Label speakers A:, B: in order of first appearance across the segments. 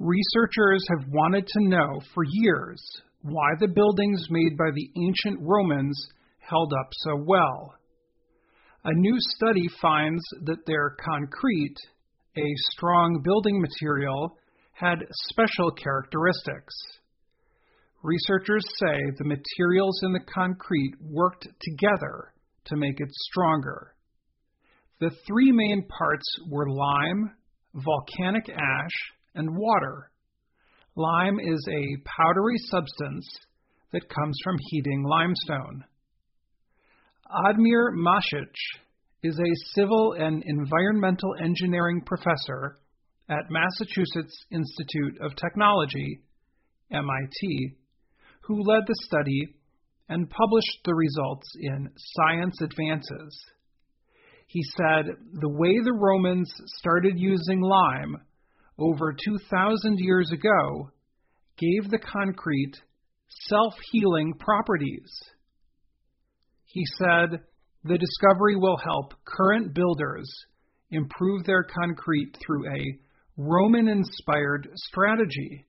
A: Researchers have wanted to know for years why the buildings made by the ancient Romans held up so well. A new study finds that their concrete, a strong building material, had special characteristics. Researchers say the materials in the concrete worked together to make it stronger. The three main parts were lime, volcanic ash, and water. Lime is a powdery substance that comes from heating limestone. Admir Masic is a civil and environmental engineering professor at Massachusetts Institute of Technology, MIT, who led the study and published the results in Science Advances. He said the way the Romans started using lime over 2,000 years ago gave the concrete self-healing properties. He said the discovery will help current builders improve their concrete through a Roman-inspired strategy.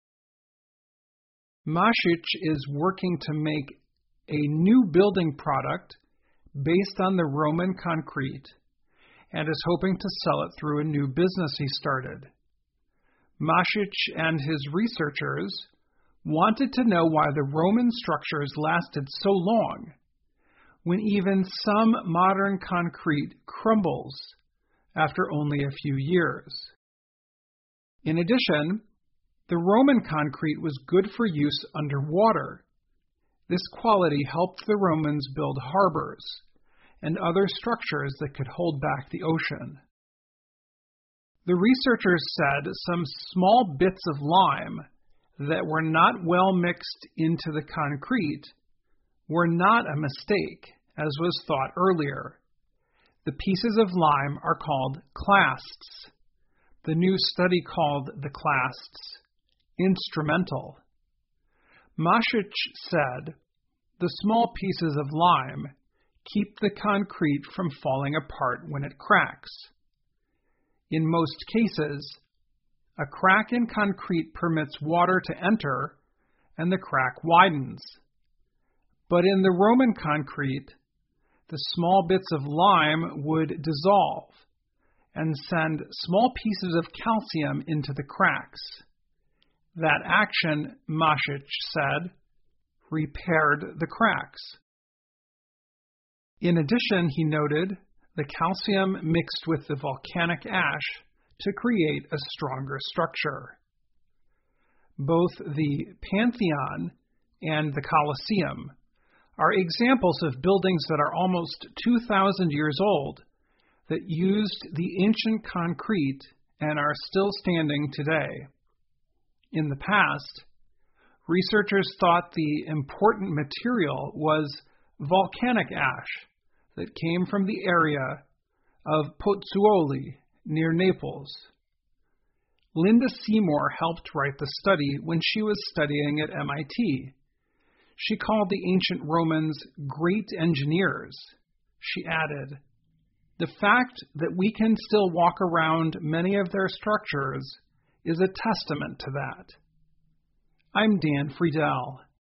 A: Masic is working to make a new building product based on the Roman concrete and is hoping to sell it through a new business he started. Masic and his researchers wanted to know why the Roman structures lasted so long when even some modern concrete crumbles after only a few years. In addition, the Roman concrete was good for use underwater. This quality helped the Romans build harbors and other structures that could hold back the ocean. The researchers said some small bits of lime that were not well mixed into the concrete were not a mistake, as was thought earlier. The pieces of lime are called clasts. The new study called the clasts instrumental. Masic said the small pieces of lime keep the concrete from falling apart when it cracks. In most cases, a crack in concrete permits water to enter and the crack widens. But in the Roman concrete, the small bits of lime would dissolve and send small pieces of calcium into the cracks. That action, Masic said, repaired the cracks. In addition, he noted, the calcium mixed with the volcanic ash to create a stronger structure. Both the Pantheon and the Colosseum are examples of buildings that are almost 2,000 years old that used the ancient concrete and are still standing today. In the past, researchers thought the important material was volcanic ash that came from the area of Pozzuoli near Naples. Linda Seymour helped write the study when she was studying at MIT. She called the ancient Romans great engineers. She added, "The fact that we can still walk around many of their structures is a testament to that." I'm Dan Friedel.